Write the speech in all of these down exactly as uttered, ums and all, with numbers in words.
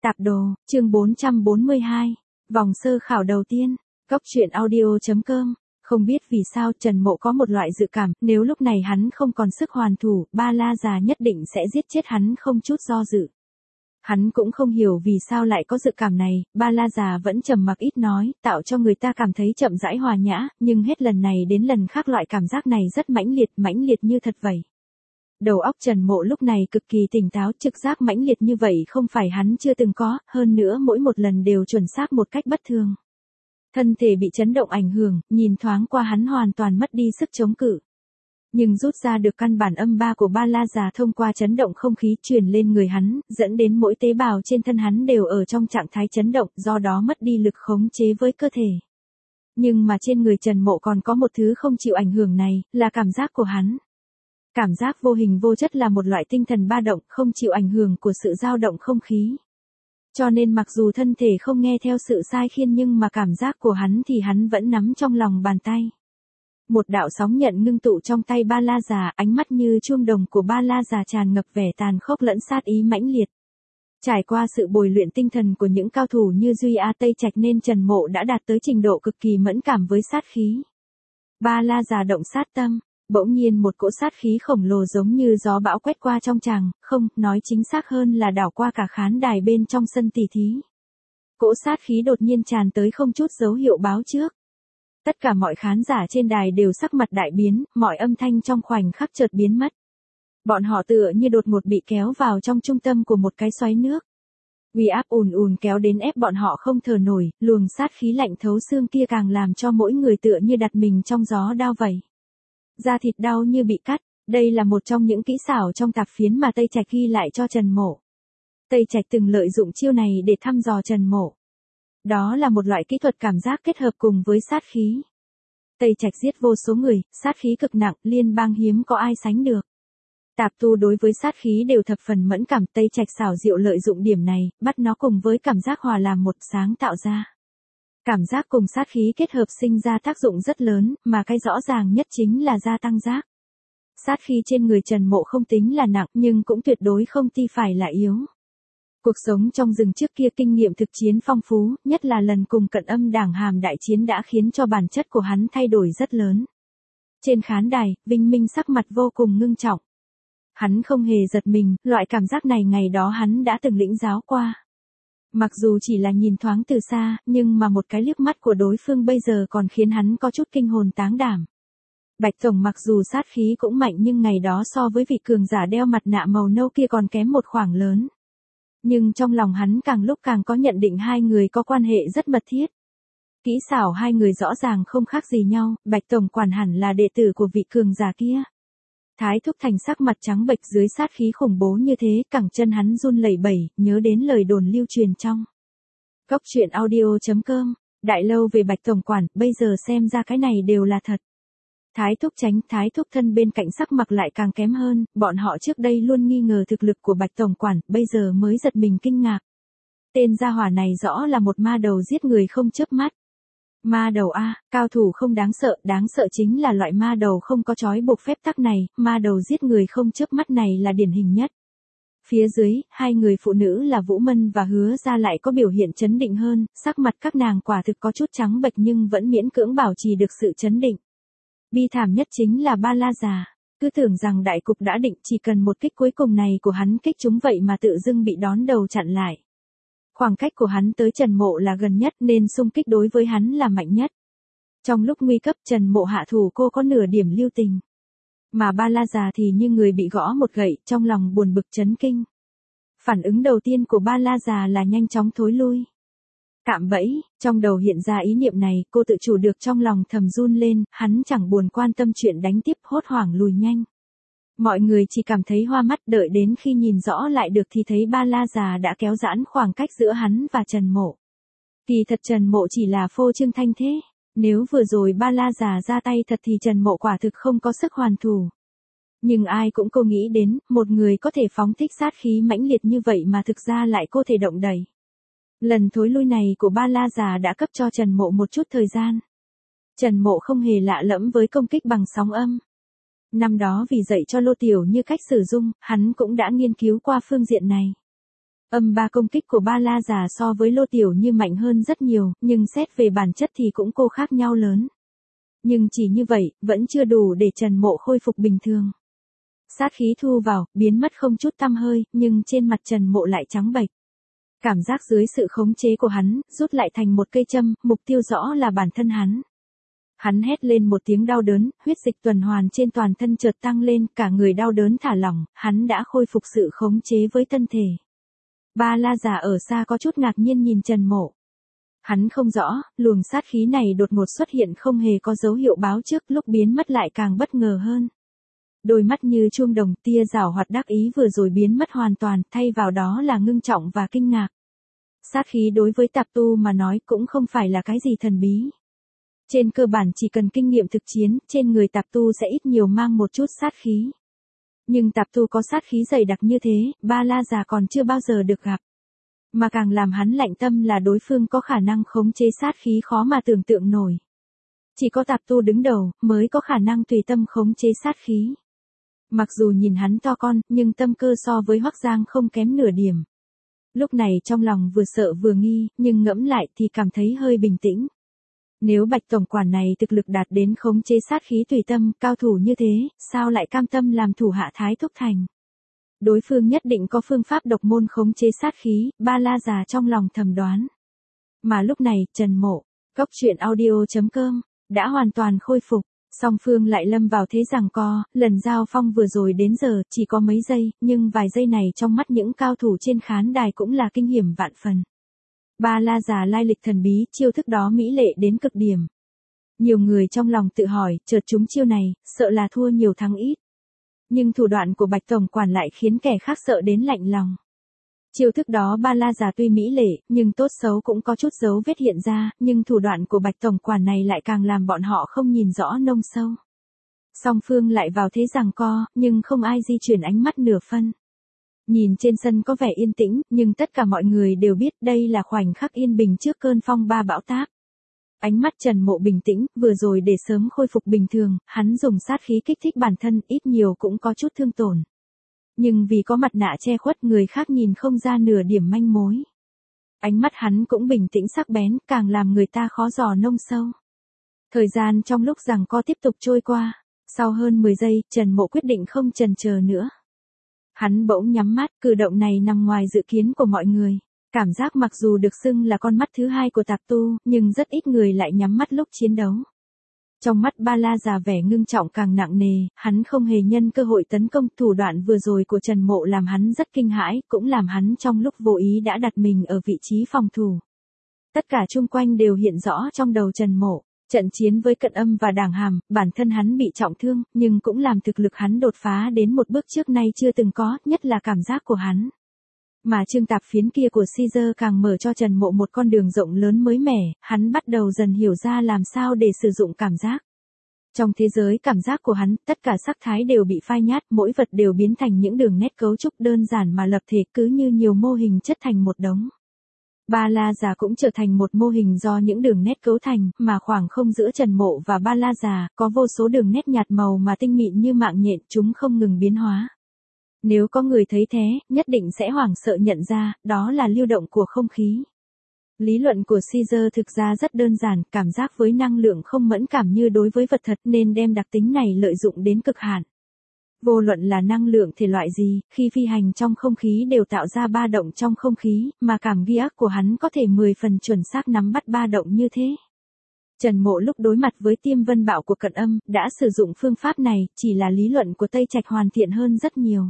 Tạp đồ, chương bốn trăm bốn mươi hai, vòng sơ khảo đầu tiên, Cốc truyện audio.com. Không biết vì sao Trần Mộ có một loại dự cảm, nếu lúc này hắn không còn sức hoàn thủ, Ba La già nhất định sẽ giết chết hắn không chút do dự. Hắn cũng không hiểu vì sao lại có dự cảm này, Ba La già vẫn trầm mặc ít nói, tạo cho người ta cảm thấy chậm rãi hòa nhã, nhưng hết lần này đến lần khác loại cảm giác này rất mãnh liệt, mãnh liệt như thật vậy. Đầu óc Trần Mộ lúc này cực kỳ tỉnh táo, trực giác mãnh liệt như vậy không phải hắn chưa từng có, hơn nữa mỗi một lần đều chuẩn xác một cách bất thường. Thân thể bị chấn động ảnh hưởng, nhìn thoáng qua hắn hoàn toàn mất đi sức chống cự. Nhưng rút ra được căn bản âm ba của Ba La già thông qua chấn động không khí truyền lên người hắn, dẫn đến mỗi tế bào trên thân hắn đều ở trong trạng thái chấn động, do đó mất đi lực khống chế với cơ thể. Nhưng mà trên người Trần Mộ còn có một thứ không chịu ảnh hưởng này, là cảm giác của hắn. Cảm giác vô hình vô chất là một loại tinh thần ba động, không chịu ảnh hưởng của sự dao động không khí. Cho nên mặc dù thân thể không nghe theo sự sai khiến nhưng mà cảm giác của hắn thì hắn vẫn nắm trong lòng bàn tay. Một đạo sóng nhận ngưng tụ trong tay Ba La già, ánh mắt như chuông đồng của Ba La già tràn ngập vẻ tàn khốc lẫn sát ý mãnh liệt. Trải qua sự bồi luyện tinh thần của những cao thủ như Duy A Tây Trạch nên Trần Mộ đã đạt tới trình độ cực kỳ mẫn cảm với sát khí. Ba La già động sát tâm. Bỗng nhiên một cỗ sát khí khổng lồ giống như gió bão quét qua trong tràng, không, nói chính xác hơn là đảo qua cả khán đài bên trong sân tỷ thí. Cỗ sát khí đột nhiên tràn tới không chút dấu hiệu báo trước. Tất cả mọi khán giả trên đài đều sắc mặt đại biến, mọi âm thanh trong khoảnh khắc chợt biến mất. Bọn họ tựa như đột ngột bị kéo vào trong trung tâm của một cái xoáy nước. Uy áp ùn ùn kéo đến ép bọn họ không thở nổi, luồng sát khí lạnh thấu xương kia càng làm cho mỗi người tựa như đặt mình trong gió đao vậy. Da thịt đau như bị cắt, đây là một trong những kỹ xảo trong tạp phiến mà Tây Trạch ghi lại cho Trần Mộ. Tây Trạch từng lợi dụng chiêu này để thăm dò Trần Mộ. Đó là một loại kỹ thuật cảm giác kết hợp cùng với sát khí. Tây Trạch giết vô số người, sát khí cực nặng, liên bang hiếm có ai sánh được. Tạp tu đối với sát khí đều thập phần mẫn cảm, Tây Trạch xảo diệu lợi dụng điểm này, bắt nó cùng với cảm giác hòa làm một sáng tạo ra. Cảm giác cùng sát khí kết hợp sinh ra tác dụng rất lớn, mà cái rõ ràng nhất chính là gia tăng giác. Sát khí trên người Trần Mộ không tính là nặng nhưng cũng tuyệt đối không ti phải là yếu. Cuộc sống trong rừng trước kia kinh nghiệm thực chiến phong phú, nhất là lần cùng Cận Âm Đảng Hàm đại chiến đã khiến cho bản chất của hắn thay đổi rất lớn. Trên khán đài, Vinh Minh sắc mặt vô cùng ngưng trọng. Hắn không hề giật mình, loại cảm giác này ngày đó hắn đã từng lĩnh giáo qua. Mặc dù chỉ là nhìn thoáng từ xa, nhưng mà một cái liếc mắt của đối phương bây giờ còn khiến hắn có chút kinh hồn táng đảm. Bạch Tổng mặc dù sát khí cũng mạnh nhưng ngày đó so với vị cường giả đeo mặt nạ màu nâu kia còn kém một khoảng lớn. Nhưng trong lòng hắn càng lúc càng có nhận định hai người có quan hệ rất mật thiết. Kỹ xảo hai người rõ ràng không khác gì nhau, Bạch Tổng quản hẳn là đệ tử của vị cường giả kia. Thái Thúc Thành sắc mặt trắng bệch dưới sát khí khủng bố như thế, cẳng chân hắn run lẩy bẩy, nhớ đến lời đồn lưu truyền trong Cốc truyện audio.com, đại lâu về Bạch Tổng quản, bây giờ xem ra cái này đều là thật. Thái Thúc Tránh, Thái Thúc Thân bên cạnh sắc mặt lại càng kém hơn, bọn họ trước đây luôn nghi ngờ thực lực của Bạch Tổng quản, bây giờ mới giật mình kinh ngạc. Tên gia hỏa này rõ là một ma đầu giết người không chớp mắt. Ma đầu a, cao thủ không đáng sợ, đáng sợ chính là loại ma đầu không có trói buộc phép tắc này, ma đầu giết người không chớp mắt này là điển hình nhất. Phía dưới, hai người phụ nữ là Vũ Mân và Hứa Ra lại có biểu hiện chấn định hơn, sắc mặt các nàng quả thực có chút trắng bệch nhưng vẫn miễn cưỡng bảo trì được sự chấn định. Bi thảm nhất chính là Ba La già, cứ tưởng rằng đại cục đã định, chỉ cần một kích cuối cùng này của hắn kích chúng vậy mà tự dưng bị đón đầu chặn lại. Khoảng cách của hắn tới Trần Mộ là gần nhất nên xung kích đối với hắn là mạnh nhất. Trong lúc nguy cấp Trần Mộ hạ thủ cô có nửa điểm lưu tình. Mà Ba La già thì như người bị gõ một gậy, trong lòng buồn bực chấn kinh. Phản ứng đầu tiên của Ba La già là nhanh chóng thối lui. Cạm bẫy, trong đầu hiện ra ý niệm này, cô tự chủ được trong lòng thầm run lên, hắn chẳng buồn quan tâm chuyện đánh tiếp, hốt hoảng lùi nhanh. Mọi người chỉ cảm thấy hoa mắt, đợi đến khi nhìn rõ lại được thì thấy Ba La già đã kéo giãn khoảng cách giữa hắn và Trần Mộ. Kỳ thật Trần Mộ chỉ là phô trương thanh thế, nếu vừa rồi Ba La già ra tay thật thì Trần Mộ quả thực không có sức hoàn thủ. Nhưng ai cũng cô nghĩ đến, một người có thể phóng thích sát khí mãnh liệt như vậy mà thực ra lại có thể động đẩy. Lần thối lui này của Ba La già đã cấp cho Trần Mộ một chút thời gian. Trần Mộ không hề lạ lẫm với công kích bằng sóng âm. Năm đó vì dạy cho Lô Tiểu Như cách sử dụng, hắn cũng đã nghiên cứu qua phương diện này. Âm ba công kích của ba la già so với Lô Tiểu Như mạnh hơn rất nhiều, nhưng xét về bản chất thì cũng cô khác nhau lớn. Nhưng chỉ như vậy, vẫn chưa đủ để Trần Mộ khôi phục bình thường. Sát khí thu vào, biến mất không chút tăm hơi, nhưng trên mặt Trần Mộ lại trắng bệch. Cảm giác dưới sự khống chế của hắn, rút lại thành một cây châm, mục tiêu rõ là bản thân hắn. Hắn hét lên một tiếng đau đớn, huyết dịch tuần hoàn trên toàn thân chợt tăng lên, cả người đau đớn thả lỏng, hắn đã khôi phục sự khống chế với thân thể. Ba la già ở xa có chút ngạc nhiên nhìn Trần Mộ. Hắn không rõ, luồng sát khí này đột ngột xuất hiện không hề có dấu hiệu báo trước, lúc biến mất lại càng bất ngờ hơn. Đôi mắt như chuông đồng, tia giảo hoạt đắc ý vừa rồi biến mất hoàn toàn, thay vào đó là ngưng trọng và kinh ngạc. Sát khí đối với tạp tu mà nói cũng không phải là cái gì thần bí. Trên cơ bản chỉ cần kinh nghiệm thực chiến, trên người tạp tu sẽ ít nhiều mang một chút sát khí. Nhưng tạp tu có sát khí dày đặc như thế, ba la già còn chưa bao giờ được gặp. Mà càng làm hắn lạnh tâm là đối phương có khả năng khống chế sát khí khó mà tưởng tượng nổi. Chỉ có tạp tu đứng đầu, mới có khả năng tùy tâm khống chế sát khí. Mặc dù nhìn hắn to con, nhưng tâm cơ so với Hoắc Giang không kém nửa điểm. Lúc này trong lòng vừa sợ vừa nghi, nhưng ngẫm lại thì cảm thấy hơi bình tĩnh. Nếu Bạch tổng quản này thực lực đạt đến khống chế sát khí tùy tâm, cao thủ như thế, sao lại cam tâm làm thủ hạ Thái Thúc Thành? Đối phương nhất định có phương pháp độc môn khống chế sát khí, ba la già trong lòng thầm đoán. Mà lúc này, Trần Mộ, Cốc Truyện Audio chấm com, đã hoàn toàn khôi phục. Song phương lại lâm vào thế giằng co, lần giao phong vừa rồi đến giờ chỉ có mấy giây, nhưng vài giây này trong mắt những cao thủ trên khán đài cũng là kinh hiểm vạn phần. Ba la già lai lịch thần bí, chiêu thức đó mỹ lệ đến cực điểm. Nhiều người trong lòng tự hỏi, chợt chúng chiêu này, sợ là thua nhiều thắng ít. Nhưng thủ đoạn của Bạch tổng quản lại khiến kẻ khác sợ đến lạnh lòng. Chiêu thức đó ba la già tuy mỹ lệ, nhưng tốt xấu cũng có chút dấu vết hiện ra, nhưng thủ đoạn của Bạch tổng quản này lại càng làm bọn họ không nhìn rõ nông sâu. Song phương lại vào thế giằng co, nhưng không ai di chuyển ánh mắt nửa phân. Nhìn trên sân có vẻ yên tĩnh, nhưng tất cả mọi người đều biết đây là khoảnh khắc yên bình trước cơn phong ba bão táp. Ánh mắt Trần Mộ bình tĩnh, vừa rồi để sớm khôi phục bình thường, hắn dùng sát khí kích thích bản thân, ít nhiều cũng có chút thương tổn. Nhưng vì có mặt nạ che khuất, người khác nhìn không ra nửa điểm manh mối. Ánh mắt hắn cũng bình tĩnh sắc bén, càng làm người ta khó dò nông sâu. Thời gian trong lúc giằng co tiếp tục trôi qua. Sau hơn mười giây, Trần Mộ quyết định không chần chờ nữa. Hắn bỗng nhắm mắt, cử động này nằm ngoài dự kiến của mọi người. Cảm giác mặc dù được xưng là con mắt thứ hai của tạp tu, nhưng rất ít người lại nhắm mắt lúc chiến đấu. Trong mắt ba la già vẻ ngưng trọng càng nặng nề, hắn không hề nhân cơ hội tấn công, thủ đoạn vừa rồi của Trần Mộ làm hắn rất kinh hãi, cũng làm hắn trong lúc vô ý đã đặt mình ở vị trí phòng thủ. Tất cả chung quanh đều hiện rõ trong đầu Trần Mộ. Trận chiến với Cận Âm và Đảng Hàm, bản thân hắn bị trọng thương, nhưng cũng làm thực lực hắn đột phá đến một bước trước nay chưa từng có, nhất là cảm giác của hắn. Mà chương tạp phiến kia của Caesar càng mở cho Trần Mộ một con đường rộng lớn mới mẻ, hắn bắt đầu dần hiểu ra làm sao để sử dụng cảm giác. Trong thế giới cảm giác của hắn, tất cả sắc thái đều bị phai nhạt, mỗi vật đều biến thành những đường nét cấu trúc đơn giản mà lập thể, cứ như nhiều mô hình chất thành một đống. Ba la già cũng trở thành một mô hình do những đường nét cấu thành, mà khoảng không giữa Trần Mộ và ba la già, có vô số đường nét nhạt màu mà tinh mịn như mạng nhện, chúng không ngừng biến hóa. Nếu có người thấy thế, nhất định sẽ hoảng sợ nhận ra, đó là lưu động của không khí. Lý luận của Caesar thực ra rất đơn giản, cảm giác với năng lượng không mẫn cảm như đối với vật thật nên đem đặc tính này lợi dụng đến cực hạn. Vô luận là năng lượng thể loại gì, khi phi hành trong không khí đều tạo ra ba động trong không khí, mà cảm ghi ác của hắn có thể mười phần chuẩn xác nắm bắt ba động như thế. Trần Mộ lúc đối mặt với Tiêm Vân Bạo của Cận Âm, đã sử dụng phương pháp này, chỉ là lý luận của Tây Trạch hoàn thiện hơn rất nhiều.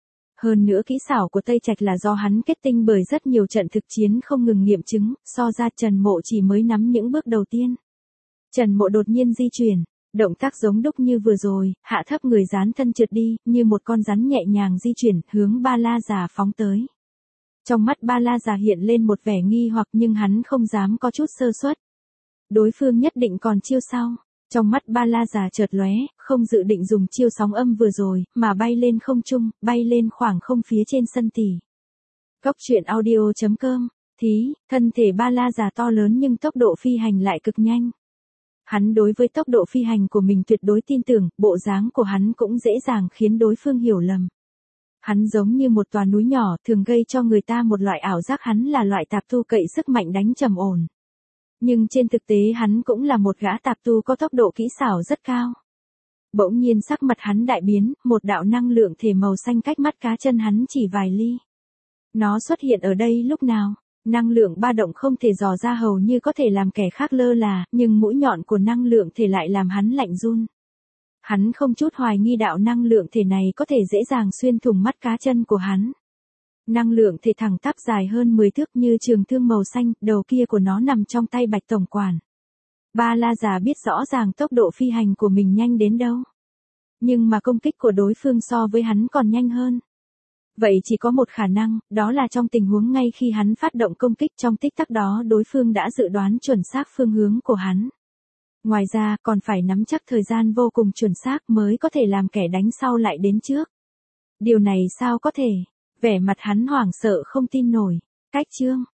Hơn nữa kỹ xảo của Tây Trạch là do hắn kết tinh bởi rất nhiều trận thực chiến không ngừng nghiệm chứng, so ra Trần Mộ chỉ mới nắm những bước đầu tiên. Trần Mộ đột nhiên di chuyển, động tác giống đúc như vừa rồi, hạ thấp người dán thân trượt đi, như một con rắn nhẹ nhàng di chuyển, hướng ba la già phóng tới. Trong mắt ba la già hiện lên một vẻ nghi hoặc nhưng hắn không dám có chút sơ suất. Đối phương nhất định còn chiêu sau. Trong mắt ba la già chợt lóe, không dự định dùng chiêu sóng âm vừa rồi, mà bay lên không trung, bay lên khoảng không phía trên sân tỷ. Cốc Truyện Audio chấm com, thí, thân thể ba la già to lớn nhưng tốc độ phi hành lại cực nhanh. Hắn đối với tốc độ phi hành của mình tuyệt đối tin tưởng, bộ dáng của hắn cũng dễ dàng khiến đối phương hiểu lầm. Hắn giống như một tòa núi nhỏ, thường gây cho người ta một loại ảo giác hắn là loại tạp tu cậy sức mạnh đánh trầm ổn. Nhưng trên thực tế hắn cũng là một gã tạp tu có tốc độ kỹ xảo rất cao. Bỗng nhiên sắc mặt hắn đại biến, một đạo năng lượng thể màu xanh cách mắt cá chân hắn chỉ vài ly. Nó xuất hiện ở đây lúc nào? Năng lượng ba động không thể dò ra hầu như có thể làm kẻ khác lơ là, nhưng mũi nhọn của năng lượng thể lại làm hắn lạnh run. Hắn không chút hoài nghi đạo năng lượng thể này có thể dễ dàng xuyên thủng mắt cá chân của hắn. Năng lượng thể thẳng tắp dài hơn mười thước như trường thương màu xanh, đầu kia của nó nằm trong tay Bạch tổng quản. Ba La già biết rõ ràng tốc độ phi hành của mình nhanh đến đâu. Nhưng mà công kích của đối phương so với hắn còn nhanh hơn. Vậy chỉ có một khả năng, đó là trong tình huống ngay khi hắn phát động công kích trong tích tắc đó đối phương đã dự đoán chuẩn xác phương hướng của hắn. Ngoài ra còn phải nắm chắc thời gian vô cùng chuẩn xác mới có thể làm kẻ đánh sau lại đến trước. Điều này sao có thể? Vẻ mặt hắn hoảng sợ không tin nổi. Cách chương